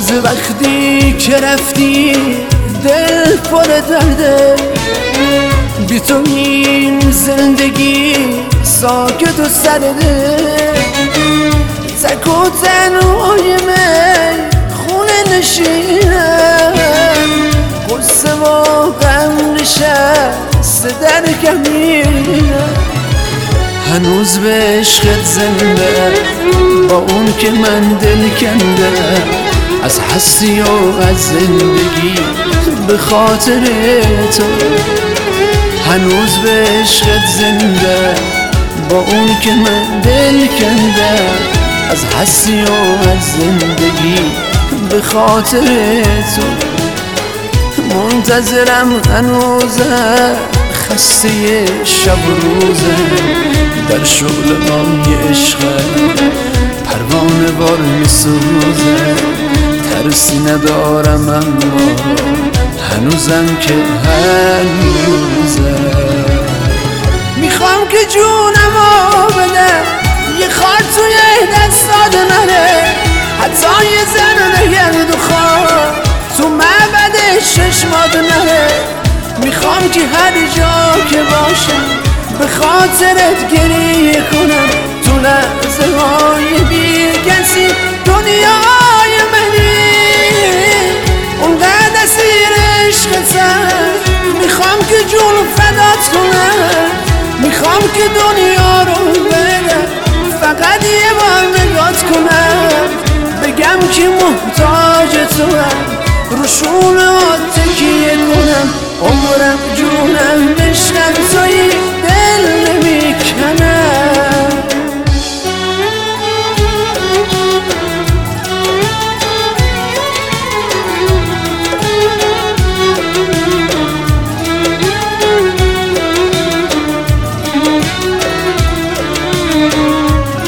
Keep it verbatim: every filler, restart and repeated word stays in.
از وقتی که رفتی دل پر درده، بی تو این زندگی ساکت و سرده. تک و تنهای من خونه نشینم، قصه و غم نشسته در کمینم. هنوز به عشقت زنده، با اون که من دل کنده، از هستی و از زندگی به خاطر تو. هنوز به عشقت زنده، با اون که من دل کنده، از هستی و از زندگی به خاطر تو. منتظرم هنوزم، خسته شب و روزه، در شغل های عشقم پروانه بار میسوزه. ترسی ندارم اما هنوزم که هنوزه. میخوام که جونمو بدم، یه خار توی دستات نره، حتی یه زن نگرد و خواه تو معبد چشمات نره. میخوام که هر جا که باشم به خاطرت گریه کنم، تو لحظه های بی کسی دنیای منی. اونقدر اسیر عشقتم، میخوام که جون فدات کنم، میخوام که دنیا رو بدم، فقط یه بار نگات کنم، بگم که محتاج تو هم، رو شونه ها تکیه کنم. عمرم جونم عشقم تویی،